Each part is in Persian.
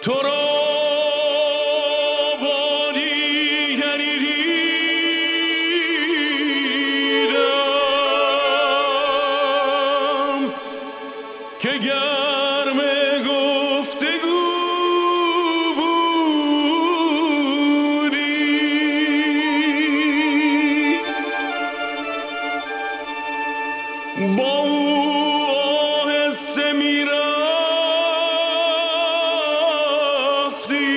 تو را با دیگری دیدم که گرم گفتگو بودی، با او آهسته میرفتی،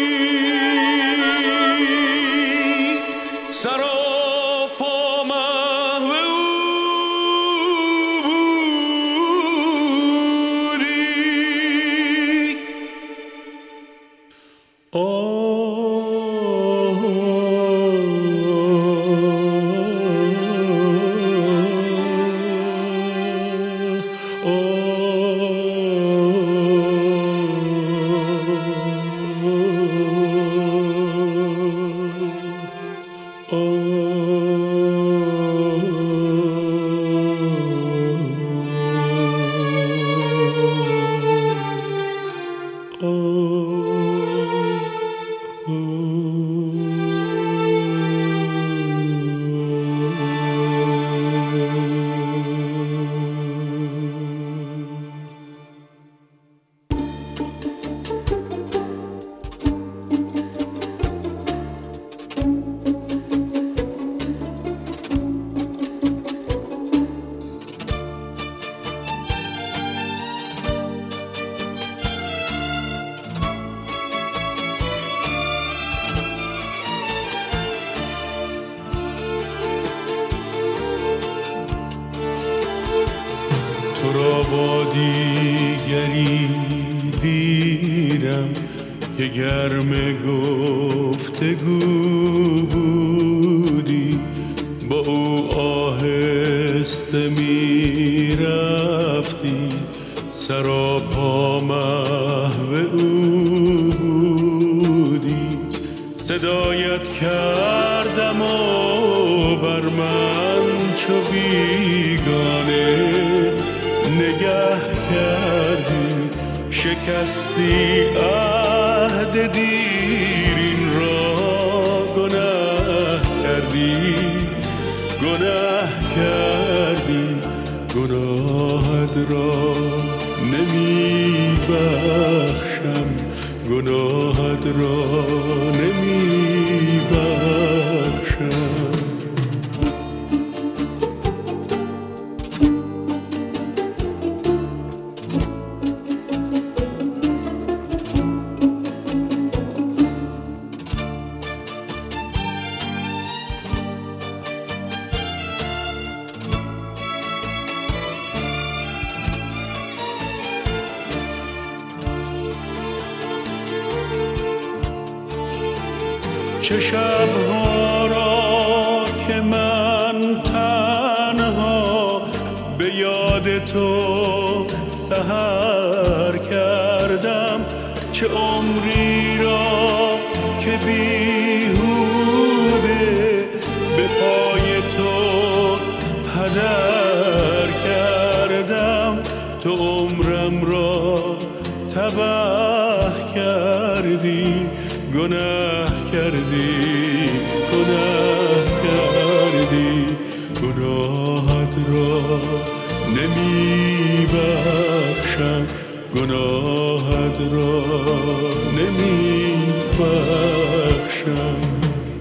سراپا محو او بودی. تو را با دیگری دیدم که گرم گفتگو بودی، با او آهسته می رفتی، سراپا محو او بودی. صدایت کردم و بر من چو بیگانه نگه کردی، شکستی عهد دیرین را، گناه کردی، گناه کردی، گناهت را نمی بخشم، گناهت را نمی بخشم. چه شب‌ها را که من تنها به یاد تو سحر کردم، چه عمری را که بیهوده به پای تو هدر کردم. تو عمرم را تباه کردی، گناه کردی، گناه کردی، گناهت را نمی بخشم، گناهت را نمی بخشم.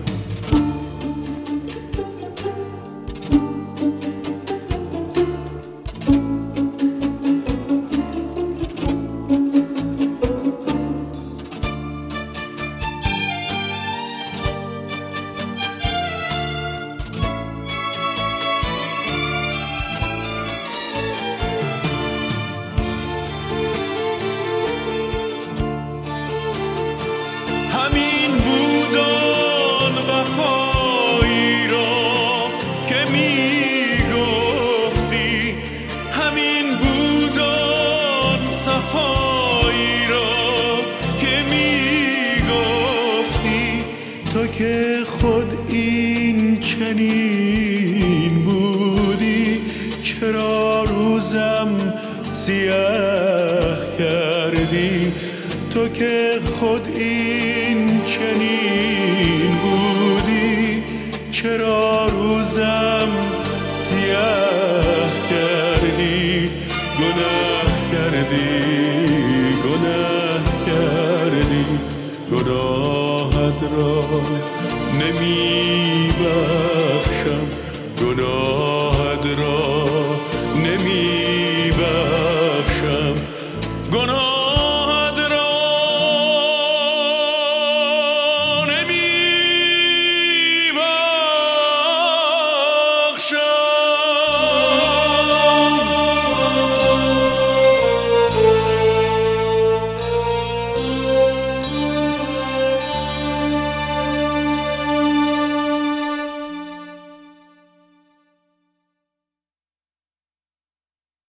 که خود این چنین بودی، چرا روزم سیاه کردی؟ تو که خود این چنین بودی، چرا روزم سیاه کردی؟ گناه کردی، گناه کردی، گناهت را نمی بخشم، گناه